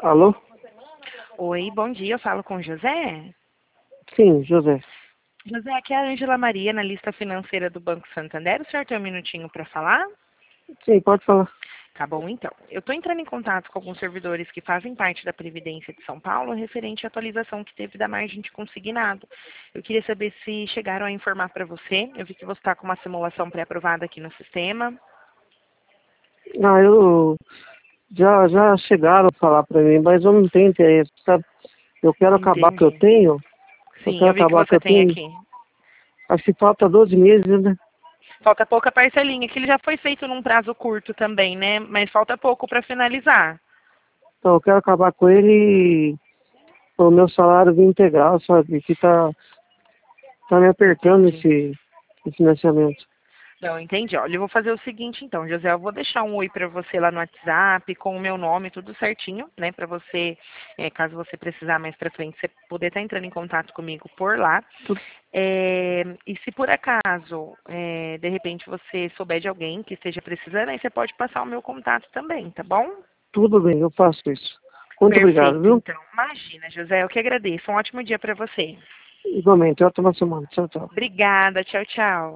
Alô? Oi, bom dia, eu falo com José. Sim, José. José, aqui é a Ângela Maria, analista financeira do Banco Santander. O senhor tem um minutinho para falar? Sim, pode falar. Tá bom, então. Eu estou entrando em contato com alguns servidores que fazem parte da Previdência de São Paulo, referente à atualização que teve da margem de consignado. Eu queria saber se chegaram a informar para você. Eu vi que você está com uma simulação pré-aprovada aqui no sistema. Eu já chegaram a falar para mim, mas eu não tenho interesse, sabe? Eu quero acabar o que eu Entendi. tenho, eu Sim, quero eu vi que acabar o que você eu tem tenho. aqui. Acho que falta 12 meses, né? Falta pouca parcelinha, que ele já foi feito num prazo curto também, né? Mas falta pouco para finalizar. Então eu quero acabar com ele e o meu salário vir integral, sabe? Que tá me apertando Entendi. esse financiamento. Não, entendi. Olha, eu vou fazer o seguinte então, José, eu vou deixar um oi para você lá no WhatsApp, com o meu nome, tudo certinho, né? Para você, caso você precisar mais para frente, você poder estar entrando em contato comigo por lá. Tu- E se por acaso, de repente, você souber de alguém que esteja precisando, aí você pode passar o meu contato também, tá bom? Tudo bem, eu faço isso. Muito obrigado, Perfeito, viu? então. Imagina, José, eu que agradeço. Um ótimo dia para você. Igualmente, ótima semana. Tchau, tchau. Obrigada, tchau, tchau.